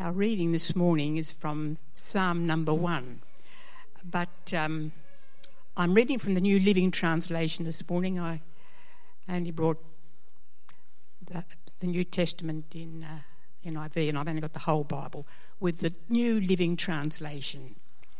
Our reading this morning is from Psalm number 1, but I'm reading from the New Living Translation this morning. I only brought the New Testament in NIV, and I've only got the whole Bible with the New Living Translation.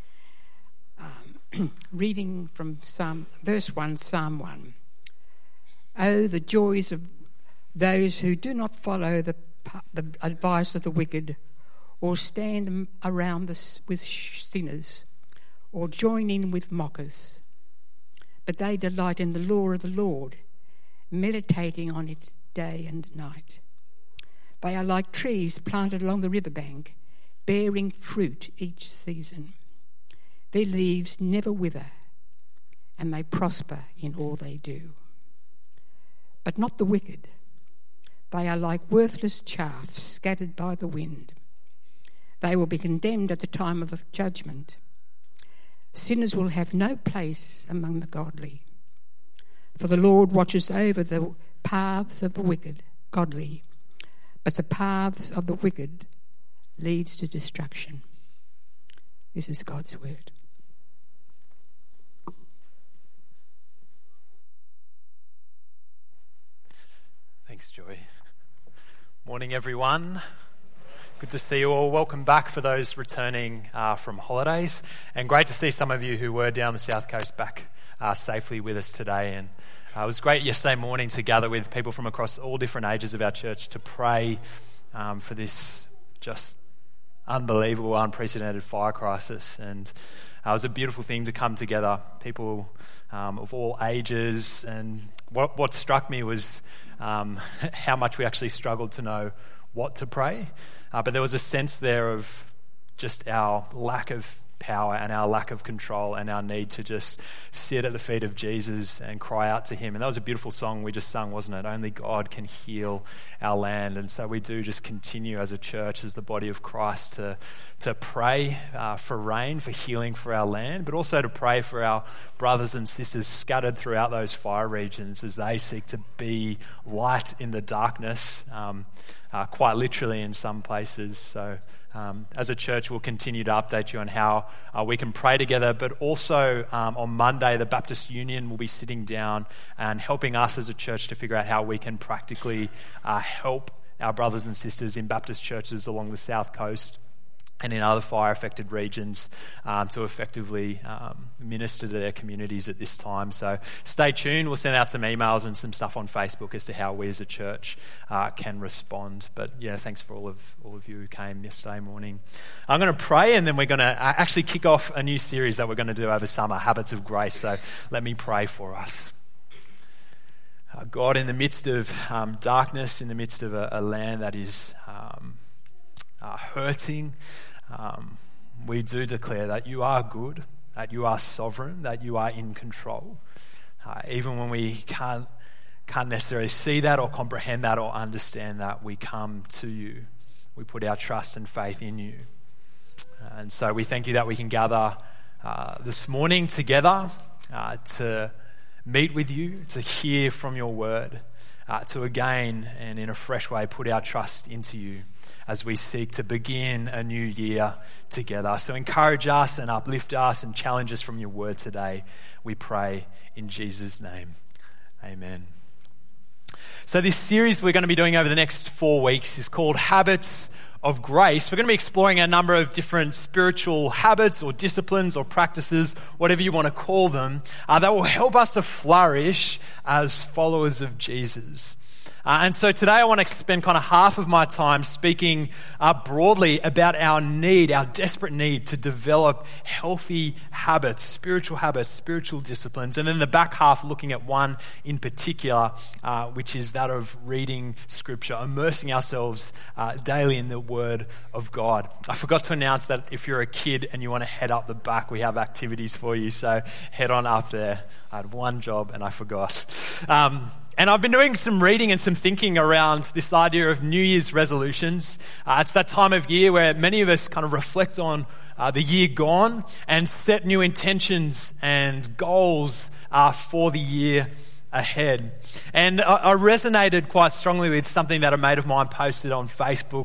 Reading from verse 1, Psalm 1. Oh, the joys of those who do not follow the advice of the wicked, or stand around with sinners, or join in with mockers. But they delight in the law of the Lord, meditating on it day and night. They are like trees planted along the riverbank, bearing fruit each season. Their leaves never wither, and they prosper in all they do. But not the wicked. They are like worthless chaff scattered by the wind. They will be condemned at the time of the judgment. Sinners will have no place among the godly. For the Lord watches over the paths of the godly, but the paths of the wicked leads to destruction. This is God's word. Thanks, Joy. Morning, everyone. Good to see you all. Welcome back for those returning from holidays. And great to see some of you who were down the South Coast back safely with us today. And it was great yesterday morning to gather with people from across all different ages of our church to pray for this just unbelievable, unprecedented fire crisis. And it was a beautiful thing to come together, people of all ages. And what struck me was how much we actually struggled to know what to pray. But there was a sense there of just our lack of power and our lack of control and our need to just sit at the feet of Jesus and cry out to him. And that was a beautiful song we just sung, wasn't it? Only God can heal our land. And so we do just continue as a church, as the body of Christ, to pray for rain, for healing for our land, but also to pray for our brothers and sisters scattered throughout those fire regions as they seek to be light in the darkness, quite literally in some places. So as a church, we'll continue to update you on how we can pray together, but also on Monday, the Baptist Union will be sitting down and helping us as a church to figure out how we can practically help our brothers and sisters in Baptist churches along the South Coast and in other fire-affected regions to effectively minister to their communities at this time. So stay tuned. We'll send out some emails and some stuff on Facebook as to how we as a church can respond. But yeah, thanks for all of you who came yesterday morning. I'm going to pray, and then we're going to actually kick off a new series that we're going to do over summer, Habits of Grace. So let me pray for us. God, in the midst of darkness, in the midst of a land that is hurting, we do declare that you are good, that you are sovereign, that you are in control. Even when we can't necessarily see that or comprehend that or understand that, we come to you. We put our trust and faith in you. And so we thank you that we can gather this morning together to meet with you, to hear from your word, to again and in a fresh way put our trust into you as we seek to begin a new year together. So encourage us and uplift us and challenge us from your word today. We pray in Jesus' name. Amen. So this series we're going to be doing over the next 4 weeks is called Habits of Grace. We're going to be exploring a number of different spiritual habits or disciplines or practices, whatever you want to call them, that will help us to flourish as followers of Jesus. And so today I want to spend kind of half of my time speaking broadly about our desperate need to develop healthy habits, spiritual disciplines. And then the back half looking at one in particular, which is that of reading scripture, immersing ourselves daily in the word of God. I forgot to announce that if you're a kid and you want to head up the back, we have activities for you. So head on up there. I had one job and I forgot. And I've been doing some reading and some thinking around this idea of New Year's resolutions. It's that time of year where many of us kind of reflect on the year gone and set new intentions and goals for the year ahead. And I resonated quite strongly with something that a mate of mine posted on Facebook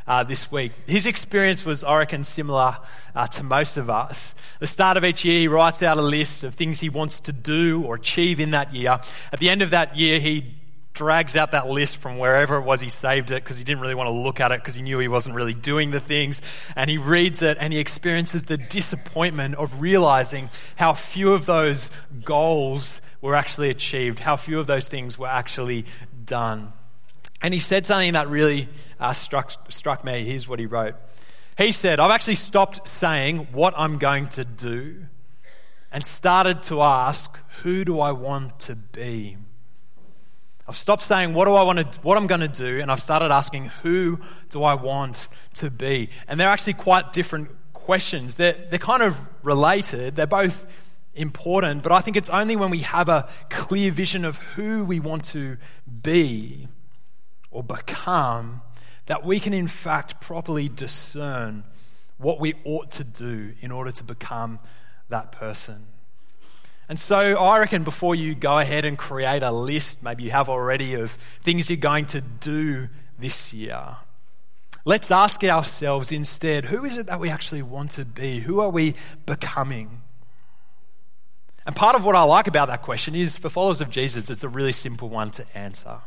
this week. His experience was, I reckon, similar to most of us. The start of each year, he writes out a list of things he wants to do or achieve in that year. At the end of that year, he drags out that list from wherever it was he saved it because he didn't really want to look at it because he knew he wasn't really doing the things. And he reads it and he experiences the disappointment of realizing how few of those goals were actually achieved, how few of those things were actually done. And he said something that really struck me. Here's what he wrote. He said, "I've actually stopped saying what I'm going to do and started to ask, who do I want to be? I've stopped saying what I'm going to do, and I've started asking, who do I want to be?" And they're actually quite different questions. They're kind of related. They're both important, but I think it's only when we have a clear vision of who we want to be or become that we can in fact properly discern what we ought to do in order to become that person. And so I reckon before you go ahead and create a list, maybe you have already, of things you're going to do this year, let's ask ourselves instead, who is it that we actually want to be? Who are we becoming? And part of what I like about that question is, for followers of Jesus, it's a really simple one to answer.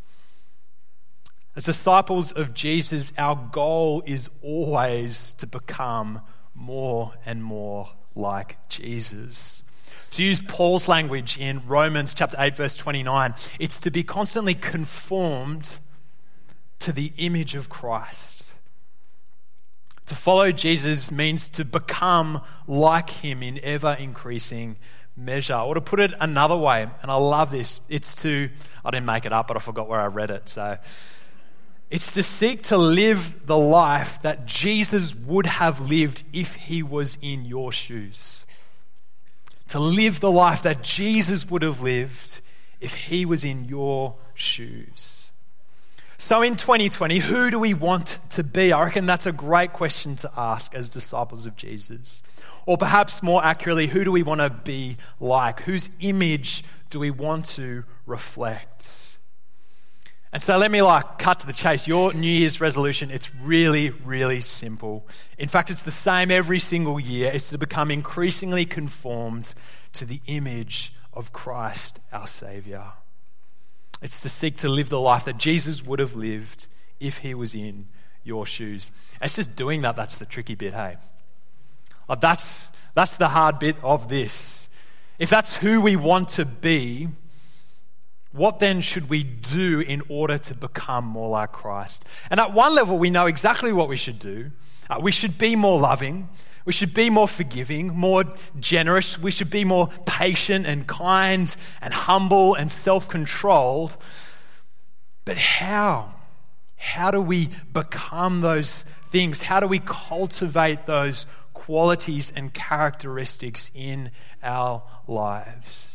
As disciples of Jesus, our goal is always to become more and more like Jesus. To use Paul's language in Romans chapter 8, verse 29, it's to be constantly conformed to the image of Christ. To follow Jesus means to become like him in ever-increasing measure. Or to put it another way, and I love this, I didn't make it up, but I forgot where I read it, so it's to seek to live the life that Jesus would have lived if he was in your shoes. To live the life that Jesus would have lived if he was in your shoes. So in 2020, who do we want to be? I reckon that's a great question to ask as disciples of Jesus. Or perhaps more accurately, who do we want to be like? Whose image do we want to reflect? And so let me cut to the chase. Your New Year's resolution, it's really, really simple. In fact, it's the same every single year. It's to become increasingly conformed to the image of Christ, our Savior. It's to seek to live the life that Jesus would have lived if he was in your shoes. It's just doing that that's the tricky bit, hey? That's the hard bit of this. If that's who we want to be, what then should we do in order to become more like Christ? And at one level, we know exactly what we should do. We should be more loving. We should be more forgiving, more generous. We should be more patient and kind and humble and self-controlled. But how? How do we become those things? How do we cultivate those qualities and characteristics in our lives?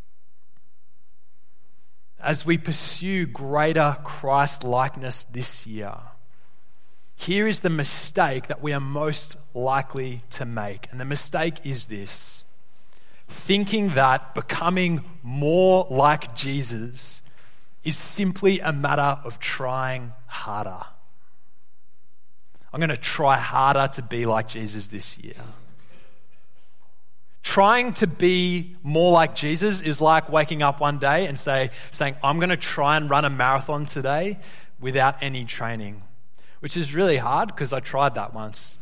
As we pursue greater Christ-likeness this year, here is the mistake that we are most likely to make. And the mistake is this: thinking that becoming more like Jesus is simply a matter of trying harder. I'm going to try harder to be like Jesus this year. Trying to be more like Jesus is like waking up one day and saying, I'm going to try and run a marathon today without any training, which is really hard because I tried that once.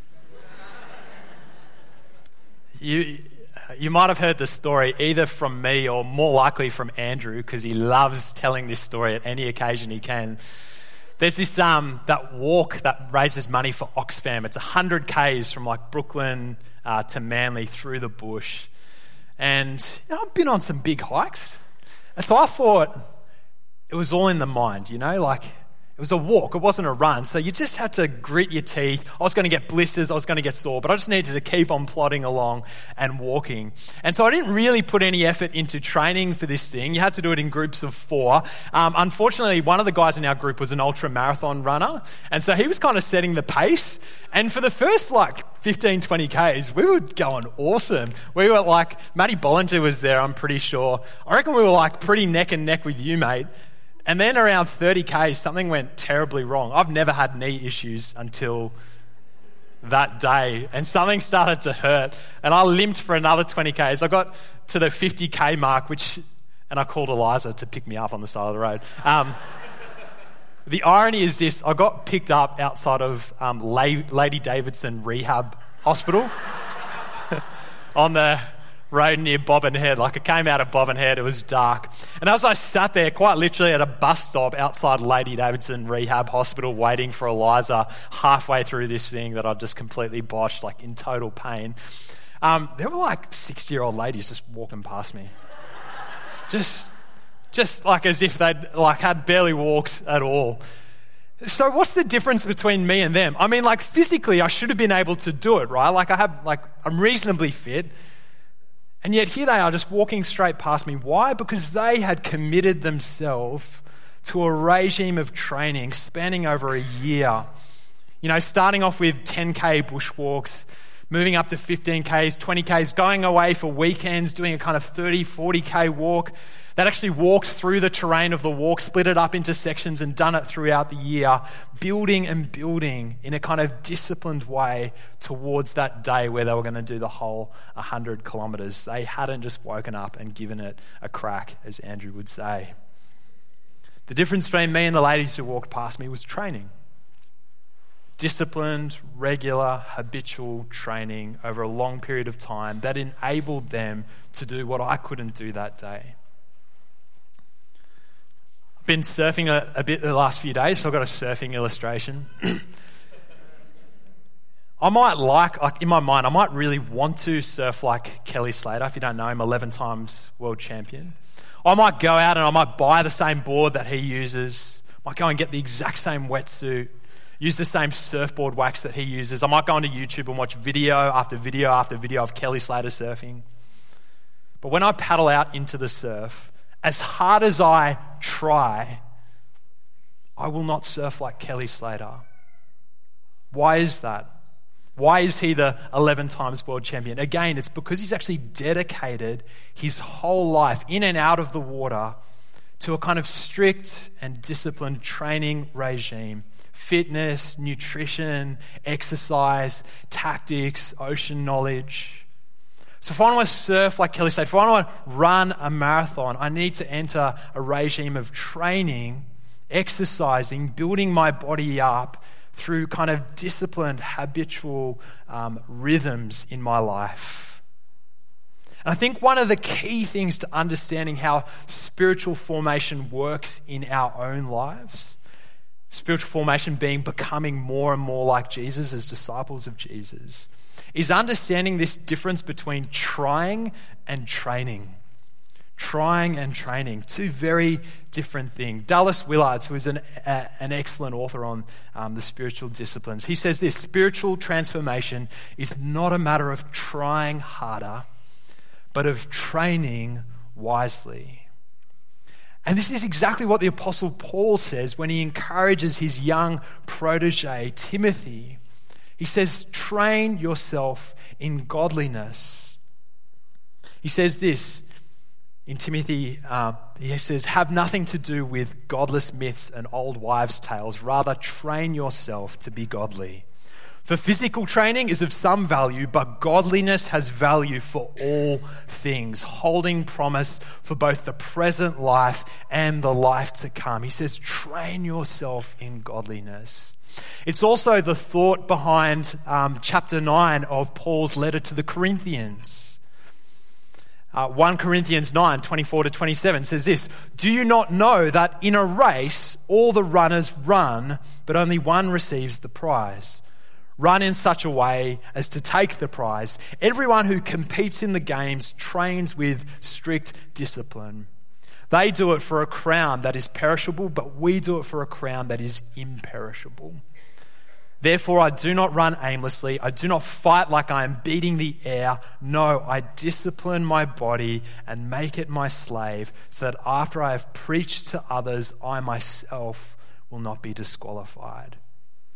You might have heard the story either from me or more likely from Andrew, because he loves telling this story at any occasion he can. There's this that walk that raises money for Oxfam. It's 100 Ks from Brooklyn to Manly through the bush. And I've been on some big hikes. And so I thought it was all in the mind, it was a walk, it wasn't a run. So you just had to grit your teeth. I was going to get blisters, I was going to get sore, but I just needed to keep on plodding along and walking. And so I didn't really put any effort into training for this thing. You had to do it in groups of 4. Unfortunately, one of the guys in our group was an ultra marathon runner. And so he was kind of setting the pace. And for the first 15, 20 Ks, we were going awesome. We were Matty Bollinger was there, I'm pretty sure. I reckon we were pretty neck and neck with you, mate. And then around 30K, something went terribly wrong. I've never had knee issues until that day, and something started to hurt, and I limped for another 20Ks. I got to the 50K mark, and I called Eliza to pick me up on the side of the road. The irony is this: I got picked up outside of Lady Davidson Rehab Hospital on the road near Bobbin Head. Like, I came out of Bobbin Head, it was dark. And as I sat there, quite literally at a bus stop outside Lady Davidson Rehab Hospital waiting for Eliza, halfway through this thing that I'd just completely botched, like in total pain, there were like 60-year-old ladies just walking past me. Just like as if they'd like had barely walked at all. So what's the difference between me and them? I mean, like, physically I should have been able to do it, right? I'm reasonably fit. And yet here they are just walking straight past me. Why? Because they had committed themselves to a regime of training spanning over a year. You know, starting off with 10K bushwalks, moving up to 15Ks, 20Ks, going away for weekends, doing a kind of 30, 40K walk. They'd actually walked through the terrain of the walk, split it up into sections and done it throughout the year, building and building in a kind of disciplined way towards that day where they were going to do the whole 100 kilometres. They hadn't just woken up and given it a crack, as Andrew would say. The difference between me and the ladies who walked past me was training. Disciplined, regular, habitual training over a long period of time that enabled them to do what I couldn't do that day. I've been surfing a bit the last few days, so I've got a surfing illustration. I might in my mind, I might really want to surf like Kelly Slater. If you don't know him, 11 times world champion. I might go out and I might buy the same board that he uses. I might go and get the exact same wetsuit, use the same surfboard wax that he uses. I might go onto YouTube and watch video after video after video of Kelly Slater surfing. But when I paddle out into the surf, as hard as I try, I will not surf like Kelly Slater. Why is that? Why is he the 11 times world champion? Again, it's because he's actually dedicated his whole life in and out of the water to a kind of strict and disciplined training regime. Fitness, nutrition, exercise, tactics, ocean knowledge. So if I want to surf like Kelly Slater, if I want to run a marathon, I need to enter a regime of training, exercising, building my body up through kind of disciplined, habitual rhythms in my life. And I think one of the key things to understanding how spiritual formation works in our own lives, spiritual formation being becoming more and more like Jesus as disciples of Jesus, is understanding this difference between trying and training. Trying and training, two very different things. Dallas Willard, who is an excellent author on the spiritual disciplines, he says this: spiritual transformation is not a matter of trying harder, but of training wisely. And this is exactly what the Apostle Paul says when he encourages his young protege, Timothy. He says, train yourself in godliness. He says this in Timothy, he says, have nothing to do with godless myths and old wives' tales. Rather, train yourself to be godly. For physical training is of some value, but godliness has value for all things, holding promise for both the present life and the life to come. He says, train yourself in godliness. It's also the thought behind chapter 9 of Paul's letter to the Corinthians. 1 Corinthians 9, 24 to 27 says this: do you not know that in a race all the runners run, but only one receives the prize? Run in such a way as to take the prize. Everyone who competes in the games trains with strict discipline. They do it for a crown that is perishable, but we do it for a crown that is imperishable. Therefore, I do not run aimlessly. I do not fight like I am beating the air. No, I discipline my body and make it my slave, so that after I have preached to others, I myself will not be disqualified.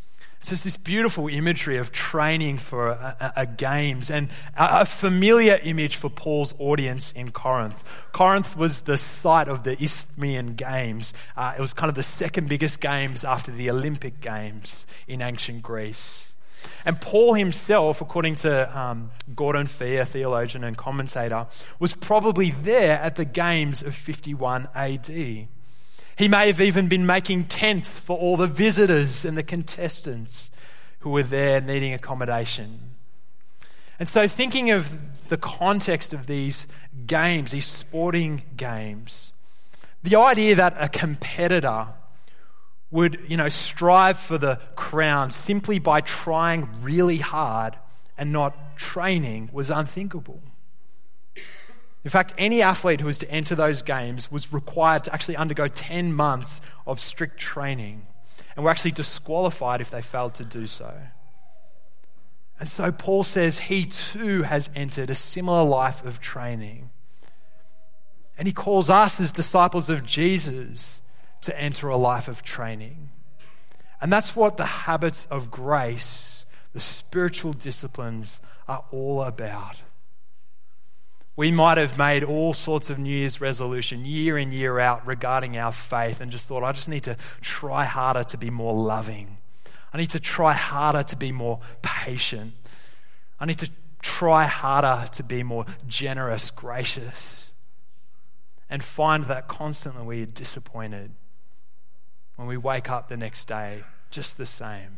So it's this beautiful imagery of training for a games, and a familiar image for Paul's audience in Corinth. Corinth was the site of the Isthmian Games. It was kind of the second biggest games after the Olympic Games in ancient Greece. And Paul himself, according to Gordon Fee, a theologian and commentator, was probably there at the Games of 51 AD. He may have even been making tents for all the visitors and the contestants who were there needing accommodation. And so thinking of the context of these games, these sporting games, the idea that a competitor would, strive for the crown simply by trying really hard and not training was unthinkable. In fact, any athlete who was to enter those games was required to actually undergo 10 months of strict training and were actually disqualified if they failed to do so. And so Paul says he too has entered a similar life of training. And he calls us as disciples of Jesus to enter a life of training. And that's what the habits of grace, the spiritual disciplines, are all about. We might have made all sorts of New Year's resolution year in, year out regarding our faith and just thought, I just need to try harder to be more loving. I need to try harder to be more patient. I need to try harder to be more generous, gracious. And find that constantly we are disappointed when we wake up the next day just the same.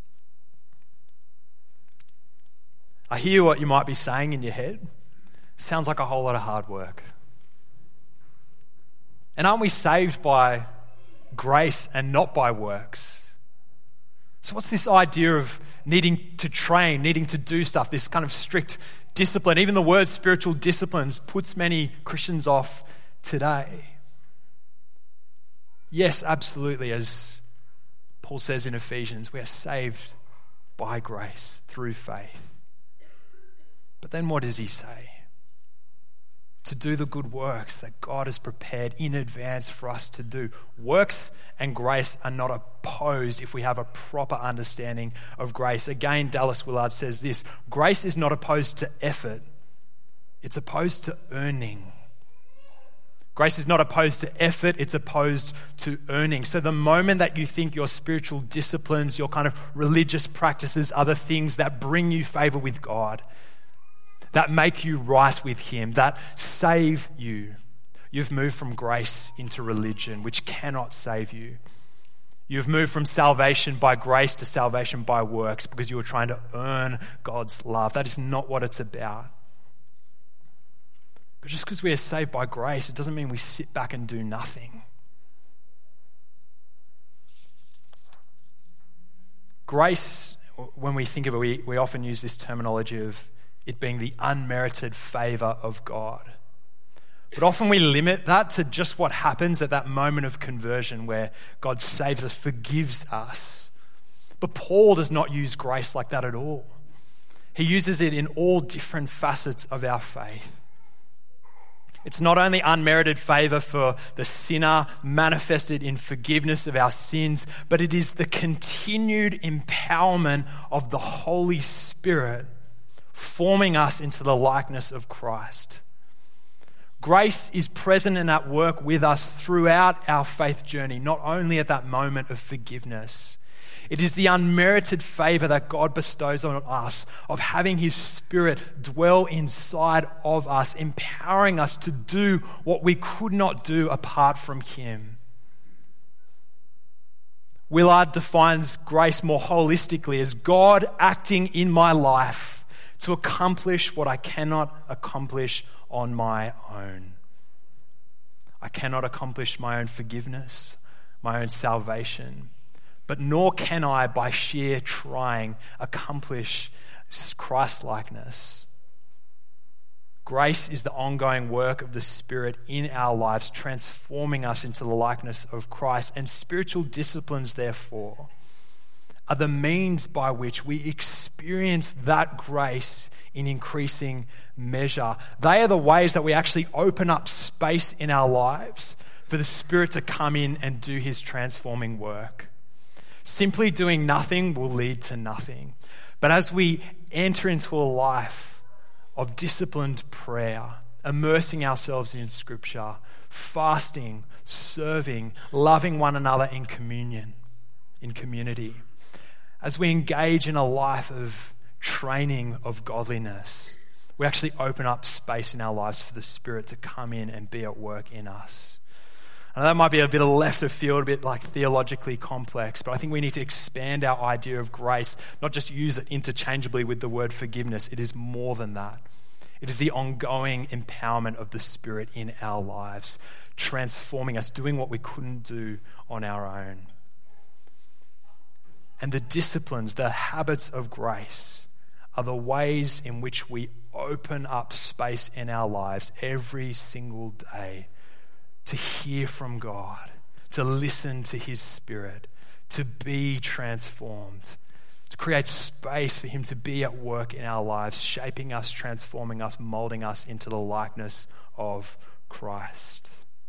I hear what you might be saying in your head. Sounds like a whole lot of hard work. And aren't we saved by grace and not by works? So what's this idea of needing to train, needing to do stuff, this kind of strict discipline? Even the word spiritual disciplines puts many Christians off today. Yes, absolutely, as Paul says in Ephesians, we are saved by grace through faith. But then what does he say? To do the good works that God has prepared in advance for us to do. Works and grace are not opposed if we have a proper understanding of grace. Again, Dallas Willard says this: grace is not opposed to effort, it's opposed to earning. Grace is not opposed to effort, it's opposed to earning. So the moment that you think your spiritual disciplines, your kind of religious practices are the things that bring you favor with God, that make you right with Him, that save you, you've moved from grace into religion, which cannot save you. You've moved from salvation by grace to salvation by works because you were trying to earn God's love. That is not what it's about. But just because we are saved by grace, it doesn't mean we sit back and do nothing. Grace, when we think of it, we often use this terminology of it being the unmerited favor of God. But often we limit that to just what happens at that moment of conversion where God saves us, forgives us. But Paul does not use grace like that at all. He uses it in all different facets of our faith. It's not only unmerited favor for the sinner manifested in forgiveness of our sins, but it is the continued empowerment of the Holy Spirit forming us into the likeness of Christ. Grace is present and at work with us throughout our faith journey, not only at that moment of forgiveness. It is the unmerited favor that God bestows on us of having His Spirit dwell inside of us, empowering us to do what we could not do apart from Him. Willard defines grace more holistically as God acting in my life to accomplish what I cannot accomplish on my own. I cannot accomplish my own forgiveness, my own salvation, but nor can I, by sheer trying, accomplish Christ-likeness. Grace is the ongoing work of the Spirit in our lives, transforming us into the likeness of Christ. And spiritual disciplines, therefore, are the means by which we experience that grace in increasing measure. They are the ways that we actually open up space in our lives for the Spirit to come in and do His transforming work. Simply doing nothing will lead to nothing. But as we enter into a life of disciplined prayer, immersing ourselves in Scripture, fasting, serving, loving one another in communion, in community, as we engage in a life of training of godliness, we actually open up space in our lives for the Spirit to come in and be at work in us. And that might be a bit of left of field, a bit like theologically complex, but I think we need to expand our idea of grace, not just use it interchangeably with the word forgiveness. It is more than that. It is the ongoing empowerment of the Spirit in our lives, transforming us, doing what we couldn't do on our own. And the disciplines, the habits of grace, are the ways in which we open up space in our lives every single day to hear from God, to listen to His Spirit, to be transformed, to create space for Him to be at work in our lives, shaping us, transforming us, molding us into the likeness of Christ.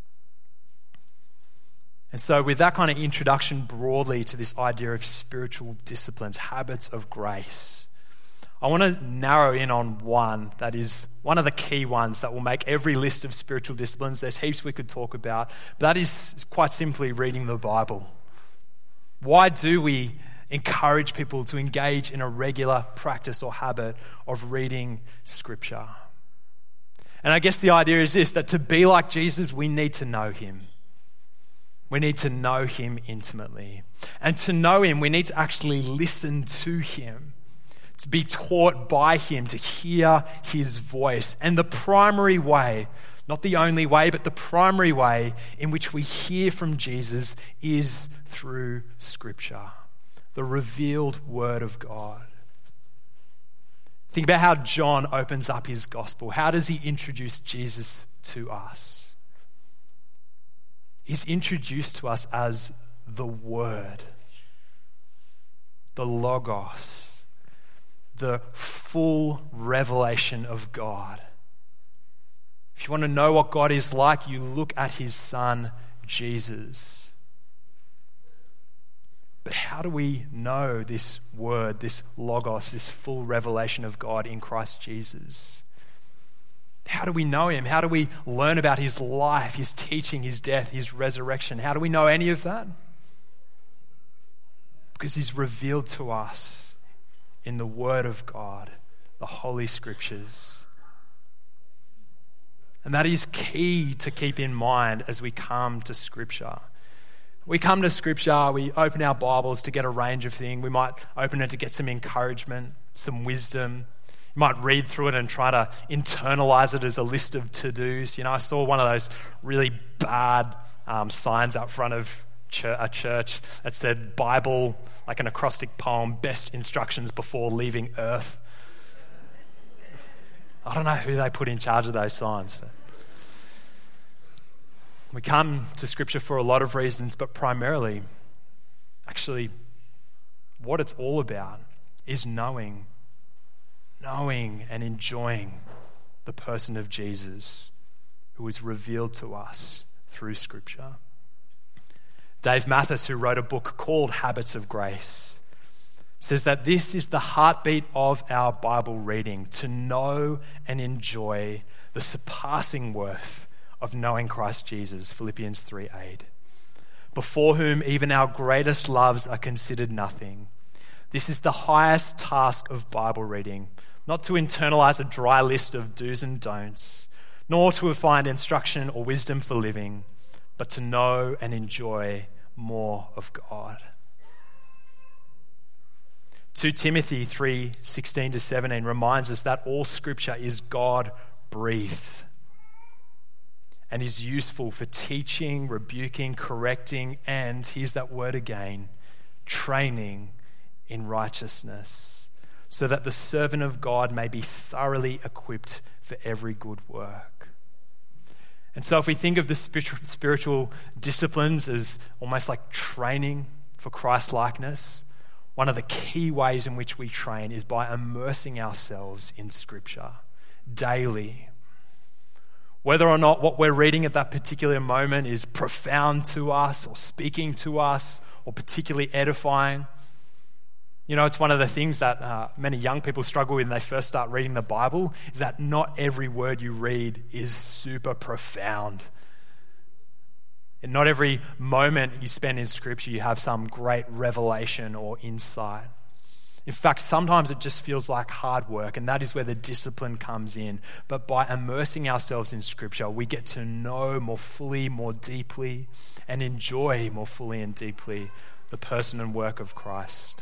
And so with that kind of introduction broadly to this idea of spiritual disciplines, habits of grace, I want to narrow in on one that is one of the key ones that will make every list of spiritual disciplines. There's heaps we could talk about, but that is quite simply reading the Bible. Why do we encourage people to engage in a regular practice or habit of reading Scripture? And I guess the idea is this, that to be like Jesus, we need to know Him. We need to know Him intimately. And to know Him, we need to actually listen to Him, to be taught by Him, to hear His voice. And the primary way, not the only way, but the primary way in which we hear from Jesus is through Scripture, the revealed Word of God. Think about how John opens up his gospel. How does he introduce Jesus to us? He's introduced to us as the Word, the Logos, the full revelation of God. If you want to know what God is like, you look at His Son, Jesus. But how do we know this Word, this Logos, this full revelation of God in Christ Jesus? How do we know Him? How do we learn about His life, His teaching, His death, His resurrection? How do we know any of that? Because He's revealed to us in the Word of God, the Holy Scriptures. And that is key to keep in mind as we come to Scripture. We come to Scripture, we open our Bibles to get a range of things. We might open it to get some encouragement, some wisdom. You might read through it and try to internalize it as a list of to-dos. You know, I saw one of those really bad signs out front of a church that said Bible, like an acrostic poem, best instructions before leaving Earth. I don't know who they put in charge of those signs. But we come to Scripture for a lot of reasons, but primarily, actually, what it's all about is knowing and enjoying the person of Jesus who is revealed to us through Scripture. Dave Mathis, who wrote a book called Habits of Grace, says that this is the heartbeat of our Bible reading, to know and enjoy the surpassing worth of knowing Christ Jesus, Philippians 3:8, before whom even our greatest loves are considered nothing. This is the highest task of Bible reading, not to internalize a dry list of do's and don'ts, nor to find instruction or wisdom for living, but to know and enjoy more of God. 2 Timothy 3:16-17 reminds us that all Scripture is God-breathed and is useful for teaching, rebuking, correcting, and, here's that word again, training in righteousness, so that the servant of God may be thoroughly equipped for every good work. And so if we think of the spiritual disciplines as almost like training for Christ-likeness, one of the key ways in which we train is by immersing ourselves in Scripture daily. Whether or not what we're reading at that particular moment is profound to us or speaking to us or particularly edifying. You know, it's one of the things that many young people struggle with when they first start reading the Bible, is that not every word you read is super profound. And not every moment you spend in Scripture you have some great revelation or insight. In fact, sometimes it just feels like hard work, and that is where the discipline comes in. But by immersing ourselves in Scripture, we get to know more fully, more deeply, and enjoy more fully and deeply the person and work of Christ.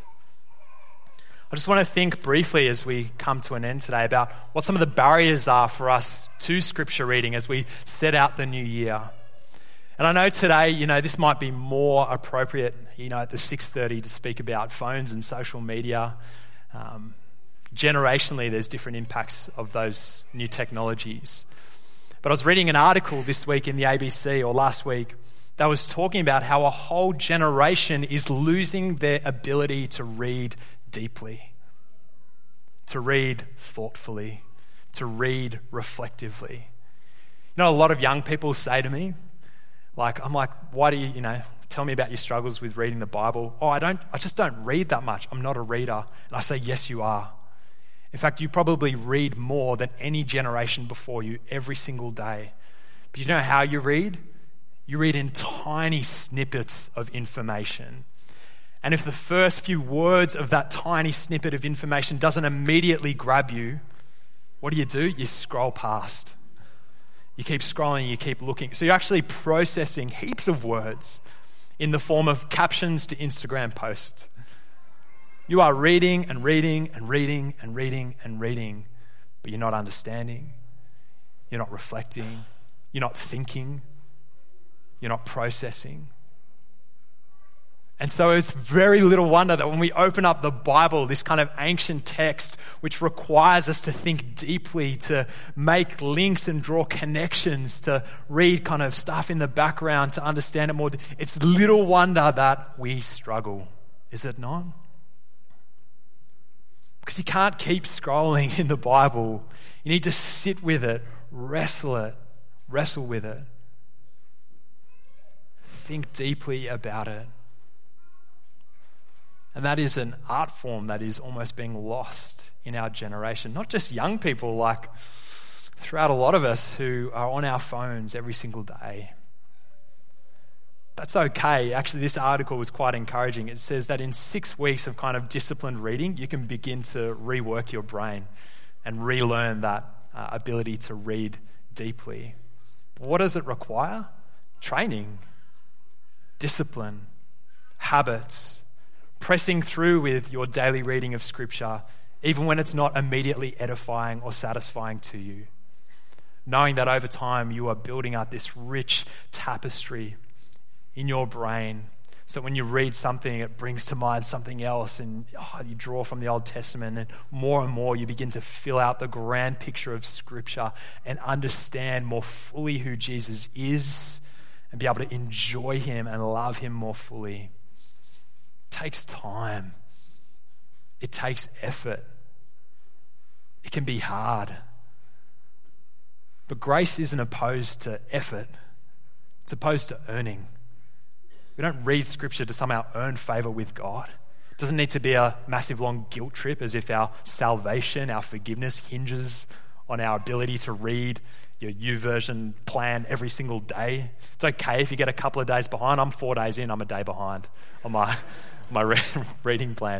I just want to think briefly as we come to an end today about what some of the barriers are for us to Scripture reading as we set out the new year. And I know today, you know, this might be more appropriate, you know, at the 6:30 to speak about phones and social media. Generationally, there's different impacts of those new technologies. But I was reading an article this week in the ABC, or last week, that was talking about how a whole generation is losing their ability to read deeply, to read thoughtfully, to read reflectively. You know, a lot of young people say to me, I'm like, why do you tell me about your struggles with reading the Bible? Oh, I just don't read that much. I'm not a reader. And I say, yes, you are. In fact, you probably read more than any generation before you every single day. But you know how you read? You read in tiny snippets of information. And if the first few words of that tiny snippet of information doesn't immediately grab you, what do? You scroll past. You keep scrolling, you keep looking. So you're actually processing heaps of words in the form of captions to Instagram posts. You are reading and reading and reading and reading and reading, but you're not understanding. You're not reflecting. You're not thinking. You're not processing. And so it's very little wonder that when we open up the Bible, this kind of ancient text, which requires us to think deeply, to make links and draw connections, to read kind of stuff in the background, to understand it more, it's little wonder that we struggle, is it not? Because you can't keep scrolling in the Bible. You need to sit with it, wrestle with it. Think deeply about it. And that is an art form that is almost being lost in our generation. Not just young people, like throughout a lot of us who are on our phones every single day. That's okay. Actually, this article was quite encouraging. It says that in 6 weeks of kind of disciplined reading, you can begin to rework your brain and relearn that ability to read deeply. But what does it require? Training, discipline, habits, pressing through with your daily reading of Scripture, even when it's not immediately edifying or satisfying to you. Knowing that over time you are building up this rich tapestry in your brain, so when you read something, it brings to mind something else, and you draw from the Old Testament, and more you begin to fill out the grand picture of Scripture and understand more fully who Jesus is and be able to enjoy him and love him more fully. Takes time. It takes effort. It can be hard. But grace isn't opposed to effort. It's opposed to earning. We don't read Scripture to somehow earn favor with God. It doesn't need to be a massive long guilt trip as if our salvation, our forgiveness hinges on our ability to read your YouVersion plan every single day. It's okay if you get a couple of days behind. I'm 4 days in, I'm a day behind on my reading plan.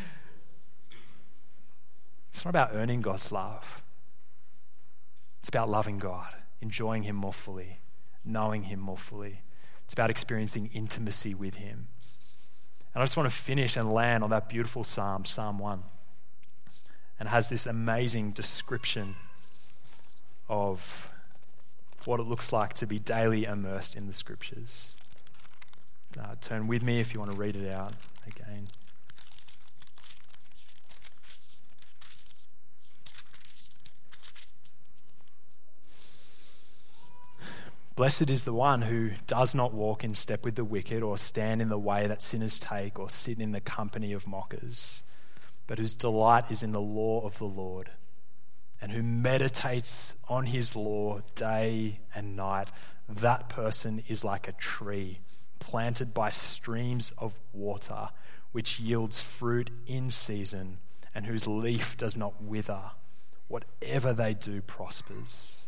It's not about earning God's love. It's about loving God, enjoying him more fully, knowing him more fully. It's about experiencing intimacy with him. And I just want to finish and land on that beautiful psalm, Psalm 1. And it has this amazing description of what it looks like to be daily immersed in the Scriptures. Turn with me if you want to read it out again. Blessed is the one who does not walk in step with the wicked, or stand in the way that sinners take, or sit in the company of mockers, but whose delight is in the law of the Lord, and who meditates on his law day and night, that person is like a tree planted by streams of water, which yields fruit in season and whose leaf does not wither. Whatever they do prospers.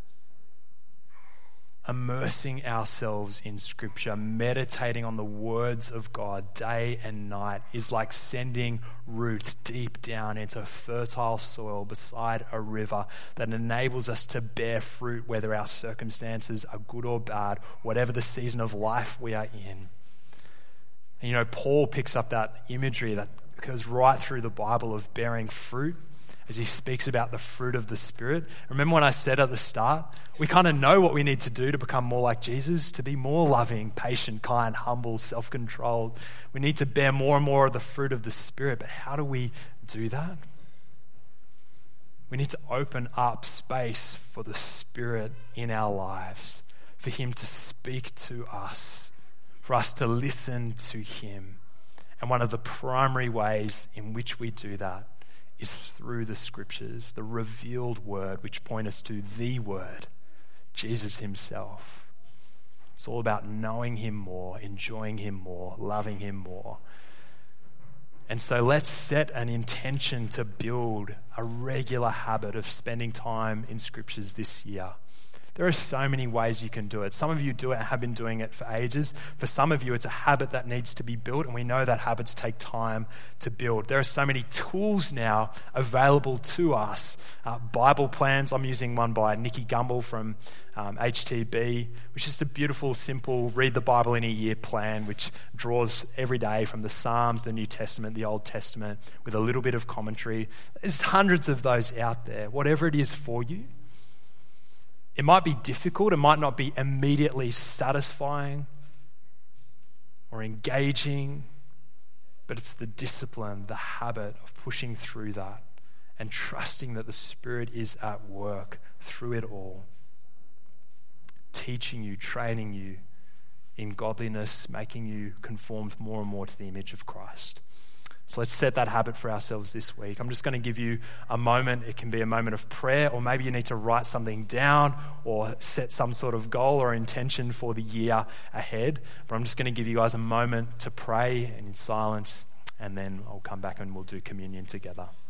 Immersing ourselves in Scripture, meditating on the words of God day and night is like sending roots deep down into fertile soil beside a river that enables us to bear fruit whether our circumstances are good or bad, whatever the season of life we are in. And Paul picks up that imagery that goes right through the Bible of bearing fruit as he speaks about the fruit of the Spirit. Remember when I said at the start, we kind of know what we need to do to become more like Jesus, to be more loving, patient, kind, humble, self-controlled. We need to bear more and more of the fruit of the Spirit. But how do we do that? We need to open up space for the Spirit in our lives, for him to speak to us, for us to listen to him. And one of the primary ways in which we do that is through the Scriptures, the revealed word, which point us to the Word, Jesus himself. It's all about knowing him more, enjoying him more, loving him more. And so let's set an intention to build a regular habit of spending time in Scriptures this year. There are so many ways you can do it. Some of you do it and have been doing it for ages. For some of you, it's a habit that needs to be built, and we know that habits take time to build. There are so many tools now available to us. Bible plans. I'm using one by Nikki Gumbel from HTB, which is just a beautiful, simple, read the Bible in a year plan, which draws every day from the Psalms, the New Testament, the Old Testament, with a little bit of commentary. There's hundreds of those out there. Whatever it is for you. It might be difficult, it might not be immediately satisfying or engaging, but it's the discipline, the habit of pushing through that and trusting that the Spirit is at work through it all, teaching you, training you in godliness, making you conformed more and more to the image of Christ. So let's set that habit for ourselves this week. I'm just going to give you a moment. It can be a moment of prayer, or maybe you need to write something down or set some sort of goal or intention for the year ahead. But I'm just going to give you guys a moment to pray and in silence, and then I'll come back and we'll do communion together.